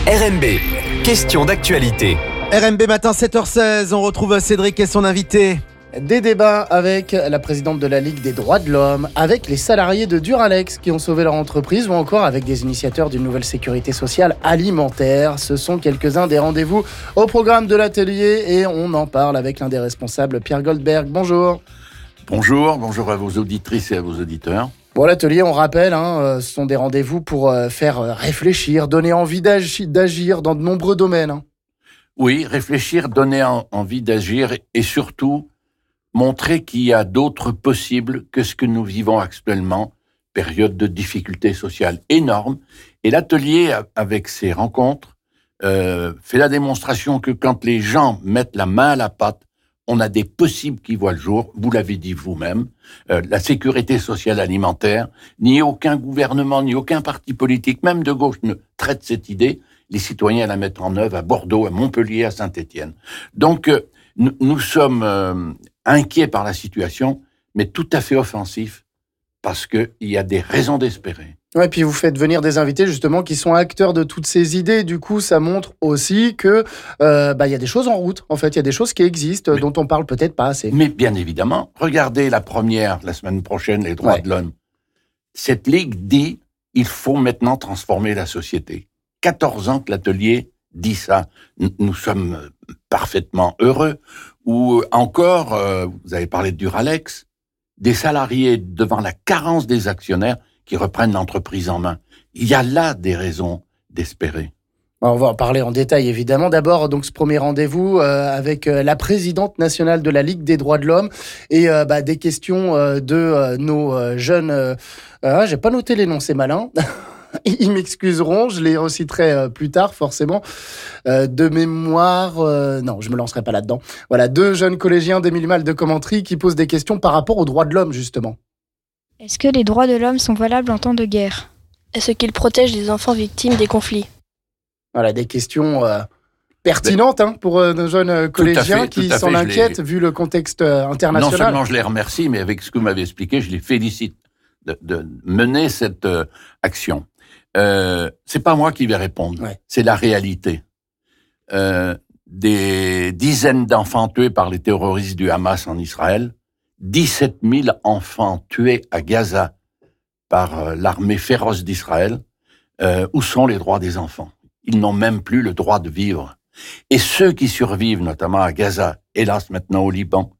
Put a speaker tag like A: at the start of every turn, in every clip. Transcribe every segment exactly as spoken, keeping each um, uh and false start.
A: R M B, question d'actualité.
B: R M B matin sept heures seize, on retrouve Cédric et son invité.
C: Des débats avec la présidente de la Ligue des droits de l'homme, avec les salariés de Duralex qui ont sauvé leur entreprise ou encore avec des initiateurs d'une nouvelle sécurité sociale alimentaire. Ce sont quelques-uns des rendez-vous au programme de l'atelier et on en parle avec l'un des responsables, Pierre Goldberg. Bonjour.
D: Bonjour, bonjour à vos auditrices et à vos auditeurs.
C: Bon, l'atelier, on rappelle, hein, ce sont des rendez-vous pour faire réfléchir, donner envie d'agi- d'agir dans de nombreux domaines. Hein.
D: Oui, réfléchir, donner en- envie d'agir et surtout montrer qu'il y a d'autres possibles que ce que nous vivons actuellement, période de difficultés sociales énormes. Et l'atelier, avec ses rencontres, euh, fait la démonstration que quand les gens mettent la main à la pâte, on a des possibles qui voient le jour. Vous l'avez dit vous-même, euh, la sécurité sociale alimentaire, ni aucun gouvernement, ni aucun parti politique, même de gauche, ne traite cette idée. Les citoyens la mettent en œuvre à Bordeaux, à Montpellier, à Saint-Étienne. Donc, euh, nous, nous sommes euh, inquiets par la situation, mais tout à fait offensifs, parce qu'il y a des raisons d'espérer.
C: Ouais, puis vous faites venir des invités justement qui sont acteurs de toutes ces idées. Du coup, ça montre aussi que euh, bah, y a des choses en route. En fait, il y a des choses qui existent,
D: Mais-
C: dont on parle peut-être pas assez.
D: Mais bien évidemment, regardez la première, la semaine prochaine, les droits
C: Ouais.
D: de l'homme. Cette ligue dit, il faut maintenant transformer la société. quatorze ans que l'atelier dit ça. Nous, nous sommes parfaitement heureux. Ou encore, euh, vous avez parlé de Duralex, des salariés devant la carence des actionnaires qui reprennent l'entreprise en main. Il y a là des raisons d'espérer.
C: On va en parler en détail, évidemment. D'abord, donc, ce premier rendez-vous euh, avec euh, la présidente nationale de la Ligue des droits de l'homme et euh, bah, des questions euh, de euh, nos euh, jeunes... Euh, euh, j'ai pas noté les noms, c'est malin. Ils m'excuseront, je les reciterai euh, plus tard, forcément. Euh, de mémoire... euh, non, je me lancerai pas là-dedans. Voilà, deux jeunes collégiens d'Émile Mal de Commentry qui posent des questions par rapport aux droits de l'homme, justement.
E: Est-ce que les droits de l'homme sont valables en temps de guerre ?
F: Est-ce qu'il protège les enfants victimes des conflits ?
C: Voilà, des questions euh, pertinentes hein, pour euh, nos jeunes euh, collégiens
D: fait, tout
C: qui
D: à
C: s'en
D: fait, je
C: inquiètent
D: les-
C: vu le contexte euh, international.
D: Non seulement je les remercie, mais avec ce que vous m'avez expliqué, je les félicite de, de mener cette euh, action. Euh, c'est pas moi qui vais répondre,
C: Ouais.
D: c'est la réalité. Euh, des dizaines d'enfants tués par les terroristes du Hamas en Israël, dix-sept mille enfants tués à Gaza par euh, l'armée féroce d'Israël. Euh, où sont les droits des enfants ? Ils n'ont même plus le droit de vivre. Et ceux qui survivent, notamment à Gaza, hélas maintenant au Liban,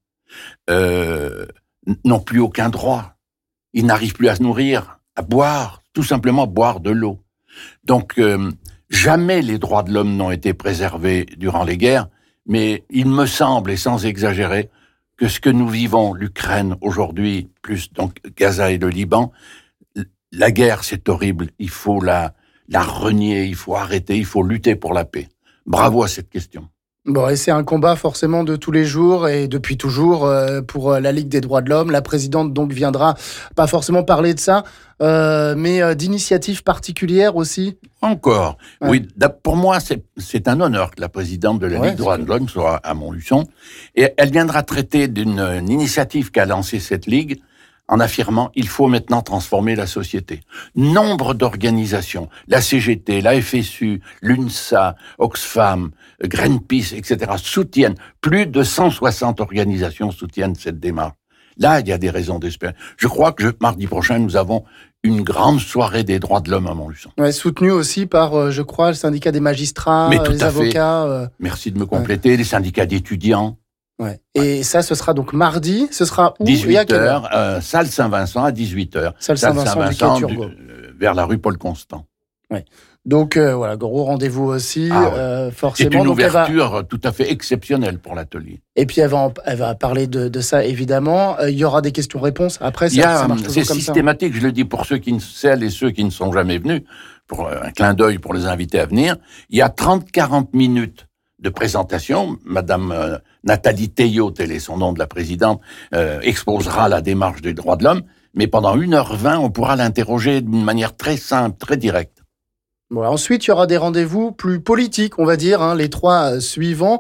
D: euh, n- n'ont plus aucun droit. Ils n'arrivent plus à se nourrir, à boire, tout simplement boire de l'eau. Donc, euh, jamais les droits de l'homme n'ont été préservés durant les guerres, mais il me semble, et sans exagérer, que ce que nous vivons, l'Ukraine aujourd'hui, plus donc Gaza et le Liban, l- la guerre, c'est horrible. Il faut la, la renier, il faut arrêter, il faut lutter pour la paix. Bravo à cette question.
C: Bon, et c'est un combat forcément de tous les jours et depuis toujours euh, pour euh, la Ligue des droits de l'homme. La présidente donc viendra pas forcément parler de ça, euh, mais euh, d'initiatives particulières aussi.
D: Encore.
C: Ouais.
D: Oui, d'ab- pour moi, c'est, c'est un honneur que la présidente de la
C: Ouais,
D: Ligue des droits de l'homme soit à Montluçon. Et elle viendra traiter d'une une initiative qu'a lancée cette Ligue en affirmant il faut maintenant transformer la société. Nombre d'organisations, la C G T, la F S U, l'UNSA, Oxfam, Greenpeace, et cetera, soutiennent, plus de cent soixante organisations soutiennent cette démarche. Là, il y a des raisons d'espérer. Je crois que je- mardi prochain, nous avons une grande soirée des droits de l'homme à Montluçon.
C: Ouais, soutenu aussi par, euh, je crois, le syndicat des magistrats,
D: Mais
C: euh,
D: tout
C: les
D: à fait.
C: avocats. euh,
D: Merci de me compléter, les syndicats d'étudiants.
C: ouais. Et ça, ce sera donc mardi. Ce sera où et à
D: dix-huit
C: quelle heure
D: heures, euh, salle Saint-Vincent à dix-huit heures.
C: Salle Saint-Vincent du Quai Turgot.
D: euh, vers la rue Paul-Constant.
C: Donc euh, voilà, gros rendez-vous aussi,
D: Ah ouais.
C: euh,
D: C'est
C: forcément.
D: une
C: Donc, elle va-
D: ouverture tout à fait exceptionnelle pour l'atelier.
C: Et puis elle va, en- elle va parler de, de ça évidemment. Euh, Il y aura des questions-réponses après. Ça,
D: Il y a,
C: ça marche
D: c'est
C: toujours comme ça.
D: systématique, je le dis pour ceux qui ne, celles et ceux qui ne sont jamais venus, pour euh, un clin d'œil pour les invités à venir. Il y a trente à quarante minutes de présentation. Madame euh, Nathalie Théiot, tel est son nom de la présidente, euh, exposera la démarche des droits de l'homme. Mais pendant une heure vingt, on pourra l'interroger d'une manière très simple, très directe.
C: Bon, ensuite, il y aura des rendez-vous plus politiques, on va dire, hein, les trois euh, suivants.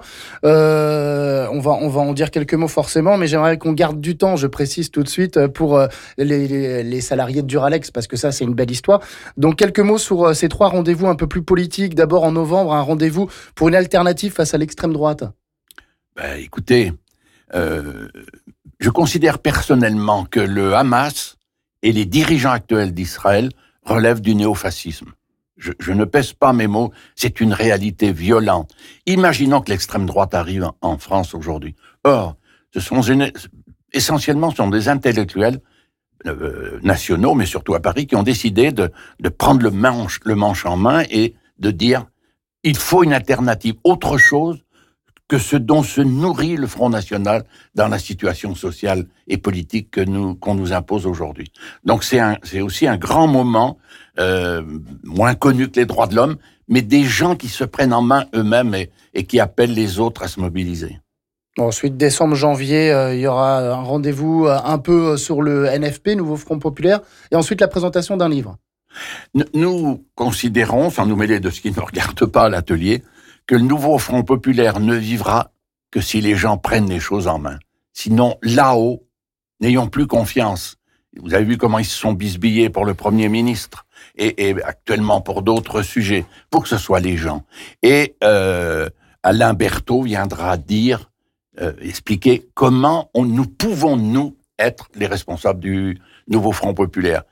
C: Euh, on va, on va en dire quelques mots forcément, mais j'aimerais qu'on garde du temps, je précise tout de suite, pour euh, les, les, les salariés de Duralex, parce que ça, c'est une belle histoire. Donc, quelques mots sur euh, ces trois rendez-vous un peu plus politiques. D'abord, en novembre, un rendez-vous pour une alternative face à l'extrême droite.
D: Ben, écoutez, euh, je considère personnellement que le Hamas et les dirigeants actuels d'Israël relèvent du néofascisme. Je, je ne pèse pas mes mots, c'est une réalité violente. Imaginons que l'extrême droite arrive en, en France aujourd'hui. Or, ce sont essentiellement ce sont des intellectuels euh, nationaux, mais surtout à Paris, qui ont décidé de, de prendre le manche, le manche en main et de dire il faut une alternative, autre chose que ce dont se nourrit le Front National dans la situation sociale et politique que nous, qu'on nous impose aujourd'hui. Donc c'est, un, c'est aussi un grand moment, euh, moins connu que les droits de l'homme, mais des gens qui se prennent en main eux-mêmes et, et qui appellent les autres à se mobiliser.
C: Ensuite, décembre, janvier, euh, il y aura un rendez-vous euh, un peu sur le N F P, Nouveau Front Populaire, et ensuite la présentation d'un livre.
D: Nous considérons, sans nous mêler de ce qui ne regarde pas à l'atelier, que le nouveau Front Populaire ne vivra que si les gens prennent les choses en main. Sinon, là-haut, n'ayons plus confiance. Vous avez vu comment ils se sont bisbillés pour le Premier ministre et, et actuellement pour d'autres sujets, pour que ce soit les gens. Et euh, Alain Berthaud viendra dire, euh, expliquer comment on, nous pouvons, nous, être les responsables du nouveau Front Populaire.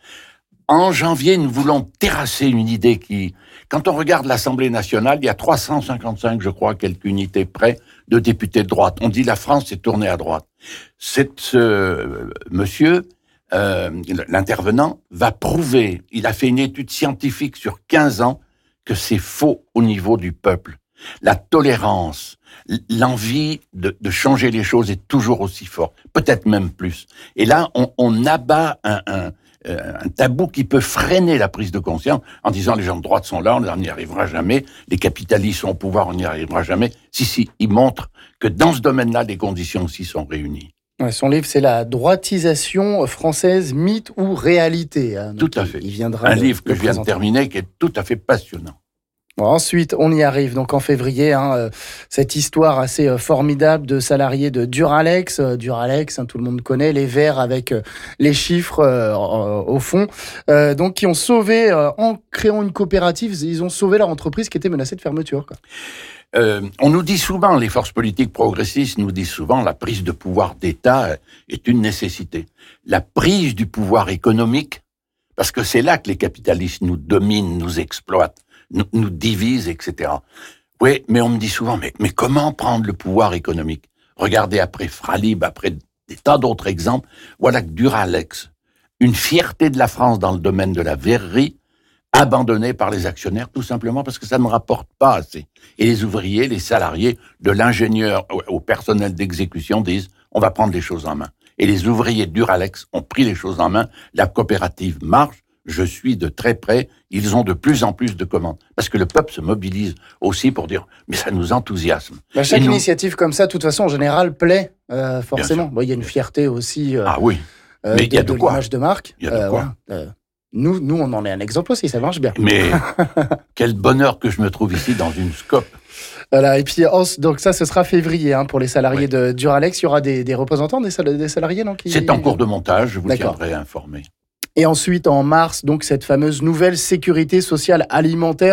D: En janvier, nous voulons terrasser une idée qui... Quand on regarde l'Assemblée nationale, il y a trois cent cinquante-cinq, je crois, quelques unités près, de députés de droite. On dit la France s'est tournée à droite. C'est ce euh, monsieur, euh, l'intervenant, va prouver, il a fait une étude scientifique sur quinze ans, que c'est faux au niveau du peuple. La tolérance, l'envie de, de changer les choses est toujours aussi forte, peut-être même plus. Et là, on, on abat un... un un tabou qui peut freiner la prise de conscience en disant les gens de droite sont là, on n'y arrivera jamais, les capitalistes sont au pouvoir, on n'y arrivera jamais. Si, si, il montre que dans ce domaine-là, les conditions aussi sont réunies.
C: Ouais, son livre, c'est La droitisation française, mythe ou réalité. Hein.
D: Tout à fait.
C: Il viendra
D: un
C: le,
D: livre que
C: le
D: je viens
C: présenter.
D: de terminer qui est tout à fait passionnant.
C: Bon, ensuite, on y arrive. Donc en février, hein, euh, cette histoire assez euh, formidable de salariés de Duralex. Euh, Duralex, hein, tout le monde connaît, les verts avec euh, les chiffres euh, euh, au fond. Euh, donc qui ont sauvé, euh, en créant une coopérative, ils ont sauvé leur entreprise qui était menacée de fermeture, quoi.
D: Euh, on nous dit souvent, les forces politiques progressistes nous disent souvent, la prise de pouvoir d'État est une nécessité. La prise du pouvoir économique, parce que c'est là que les capitalistes nous dominent, nous exploitent, nous, nous divisent, et cetera. Oui, mais on me dit souvent, mais, mais comment prendre le pouvoir économique? Regardez après Fralib, après des tas d'autres exemples, voilà que Duralex, une fierté de la France dans le domaine de la verrerie, abandonnée par les actionnaires, tout simplement parce que ça ne rapporte pas assez. Et les ouvriers, les salariés, de l'ingénieur au personnel d'exécution disent, on va prendre les choses en main. Et les ouvriers de Duralex ont pris les choses en main, la coopérative marche, je suis de très près, ils ont de plus en plus de commandes. Parce que le peuple se mobilise aussi pour dire, mais ça nous enthousiasme.
C: Bah, chaque
D: Et nous...
C: initiative comme ça, de toute façon, en général, plaît euh, forcément. Bon, il y a une fierté aussi euh,
D: ah oui,
C: euh,
D: mais il y a
C: de,
D: de
C: de
D: quoi.
C: l'image de marque.
D: Il y a de
C: euh,
D: quoi.
C: Ouais, euh, nous, nous, on en est un exemple aussi, ça marche bien.
D: Mais quel bonheur que je me trouve ici dans une scope.
C: Voilà, et puis donc ça, ce sera février hein, pour les salariés
D: Oui.
C: de Duralex. Il y aura des, des représentants des, sal- des salariés, non qui...
D: C'est en cours de montage, je vous
C: D'accord.
D: tiendrai informé.
C: Et ensuite, en mars, donc cette fameuse nouvelle sécurité sociale alimentaire.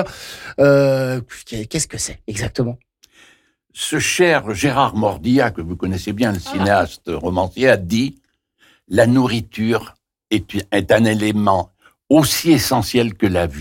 C: Euh, qu'est-ce que c'est exactement?
D: Ce cher Gérard Mordillat, que vous connaissez bien, le cinéaste romancier, a dit « La nourriture est, est un élément aussi essentiel que la vie ».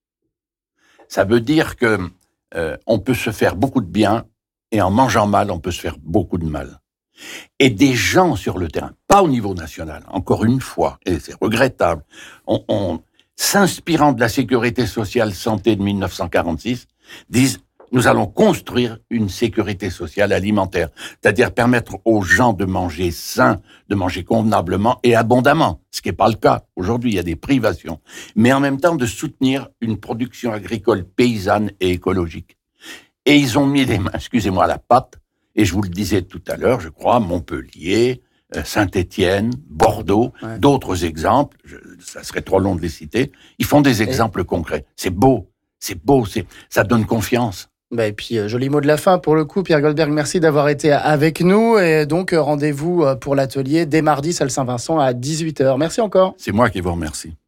D: Ça veut dire que euh, on peut se faire beaucoup de bien et en mangeant mal, on peut se faire beaucoup de mal. Et des gens sur le terrain, pas au niveau national, encore une fois, et c'est regrettable, on, on, s'inspirant de la sécurité sociale santé de mille neuf cent quarante-six, disent « Nous allons construire une sécurité sociale alimentaire », c'est-à-dire permettre aux gens de manger sain, de manger convenablement et abondamment, ce qui n'est pas le cas. Aujourd'hui, il y a des privations, mais en même temps de soutenir une production agricole paysanne et écologique. Et ils ont mis les mains, excusez-moi, à la pâte. Et je vous le disais tout à l'heure, je crois, Montpellier, Saint-Étienne, Bordeaux,
C: ouais.
D: d'autres exemples, je, ça serait trop long de les citer, ils font des exemples et... concrets. C'est beau, c'est beau, c'est, ça donne confiance.
C: Bah et puis, euh, joli mot de la fin pour le coup. Pierre Goldberg, merci d'avoir été avec nous. Et donc, euh, rendez-vous euh, pour l'atelier dès mardi, salle Saint-Vincent à dix-huit heures. Merci encore.
D: C'est moi qui vous remercie.